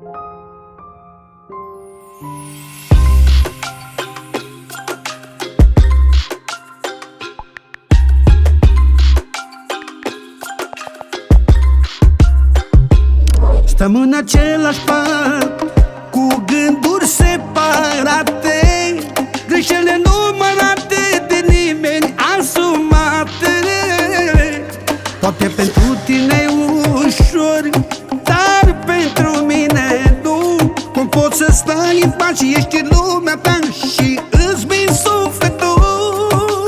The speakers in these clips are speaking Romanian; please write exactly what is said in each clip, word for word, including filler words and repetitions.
Stăm în același pat, cu gânduri separate, greșelile numărate, de nimeni asumate. Poate pentru tine e ușor, dar pentru mine nu. Cum poți să stai în pat și ești în lumea ta și îți min sufletul?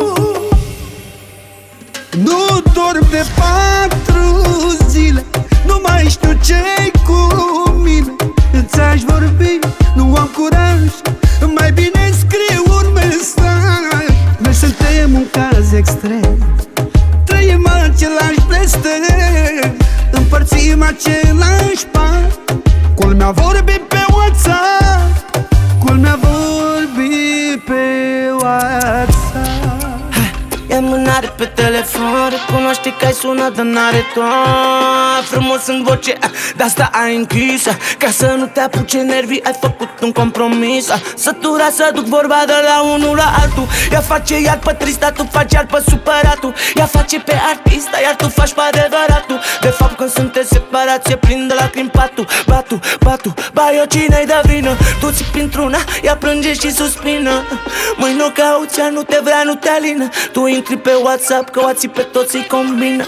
Nu dorm de patru zile, nu mai știu ce-i cu mine. Îți-aș vorbi, nu am curaj, mai bine scriu un mesaj. Noi suntem un caz extrem, trăim același blestem, împărțim același pan. Culmea vorbi pe WhatsApp, culmea vorbi pe WhatsApp. E mânare pe telefon, recunoaște că ai sunat, dar n-are ton. Frumos în voce, de asta ai închis, ca să nu te apuce nervii, ai făcut un compromis. Sătura să duc vorba de la unul la altul. Ea face iar pe trista, tu faci iar pe supăratul. Ea face pe artista, iar tu faci pe adevăratul. De fapt când sunteți separați, e plin de lacrimi patul. Batu, batu, ba eu cine-i de vină? Tu ții printr-una, ea plânge și suspină. Măi nu cauți, ea nu te vrea, nu te alină. Tu intri pe WhatsApp, că oații pe toți îi combină.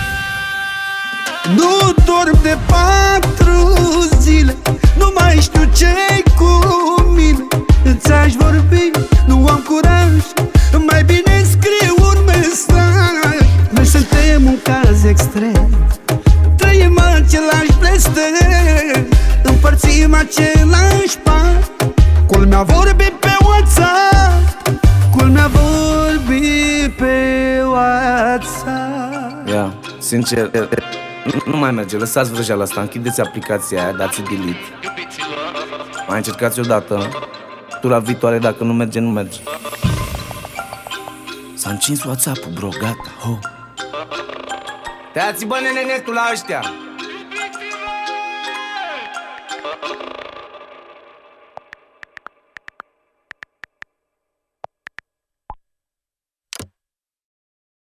Nu dorm de patru zile, nu mai știu ce-i cu mine. Îți-aș vorbi, nu am curaj, mai bine scriu un mesaj. Noi suntem un caz extrem, trăim același blestem, împărțim același pan. Culmea vorbi pe WhatsApp, culmea vorbi pe WhatsApp. Ia, sincer, nu, nu mai merge, lăsați vrăjeala asta, închideți aplicația aia, dați delete. Mai încercați odată, tura viitoare, dacă nu merge, nu merge. S-a încins WhatsApp-ul, bro, gata, ho. Tăiați-bă nene netul la ăștia.